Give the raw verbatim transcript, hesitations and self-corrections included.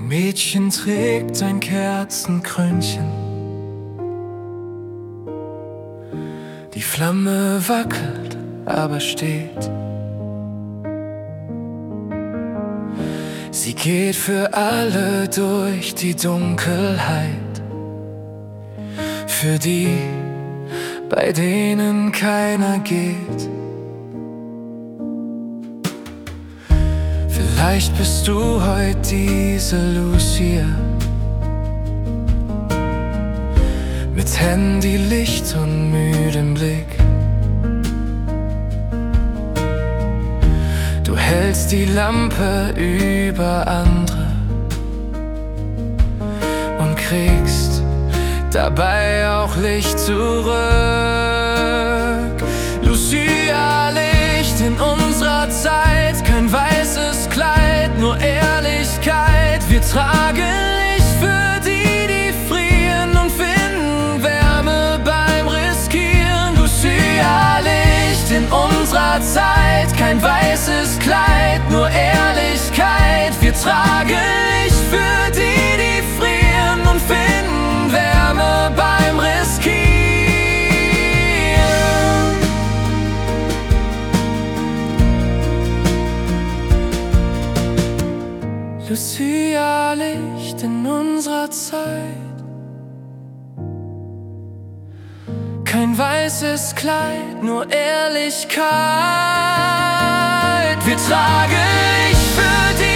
Mädchen trägt ein Kerzenkrönchen. Die Flamme wackelt, aber steht. Sie geht für alle durch die Dunkelheit, für die, bei denen keiner geht. Vielleicht bist du heute diese Lucia, mit Handy, Licht und müdem Blick. Du hältst die Lampe über andere und kriegst dabei auch Licht zurück. Lucia, Licht in unserer Zeit, kein weißes Kleid, nur Ehrlichkeit. Wir tragen Licht für die, die frieren und finden Wärme beim Riskieren. Lucia, Licht in unserer Zeit, kein weißes Kleid, nur Ehrlichkeit. Wir tragen Licht für die, die frieren und finden Wärme beim Riskieren. Lucia, Licht in unserer Zeit, kein weißes Kleid, nur Ehrlichkeit. Wir tragen Licht für die